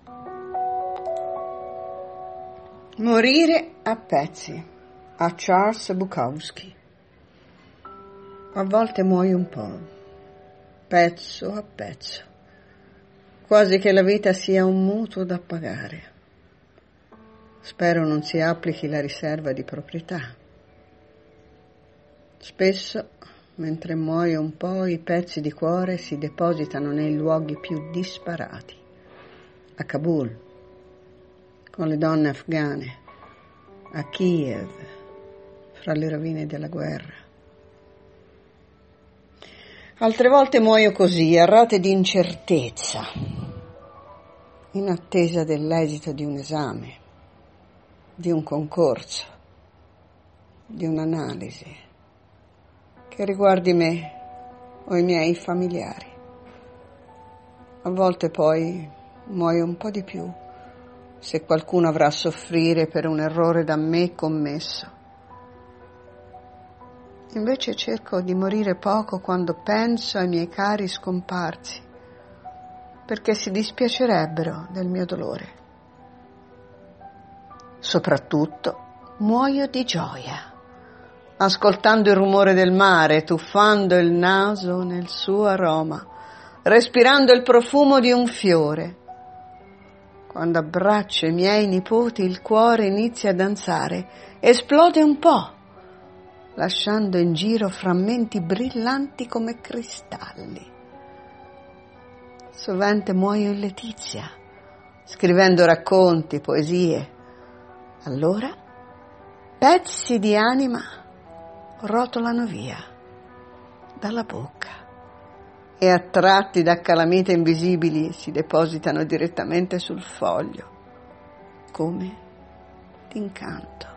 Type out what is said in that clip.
Morire a pezzi, a Charles Bukowski. A volte muoio un po', pezzo a pezzo, quasi che la vita sia un mutuo da pagare. Spero non si applichi la riserva di proprietà. Spesso, mentre muoio un po', i pezzi di cuore si depositano nei luoghi più disparati. A Kabul, con le donne afghane, a Kiev, fra le rovine della guerra. Altre volte muoio così, a rate di incertezza, in attesa dell'esito di un esame, di un concorso, di un'analisi che riguardi me o i miei familiari. A volte poi muoio un po' di più, se qualcuno avrà a soffrire per un errore da me commesso. Invece cerco di morire poco quando penso ai miei cari scomparsi, perché si dispiacerebbero del mio dolore. Soprattutto muoio di gioia, ascoltando il rumore del mare, tuffando il naso nel suo aroma, respirando il profumo di un fiore. Quando abbraccio i miei nipoti, il cuore inizia a danzare, esplode un po', lasciando in giro frammenti brillanti come cristalli. Sovente muoio in letizia, scrivendo racconti, poesie. Allora, pezzi di anima rotolano via dalla bocca e attratti da calamite invisibili si depositano direttamente sul foglio, come d'incanto.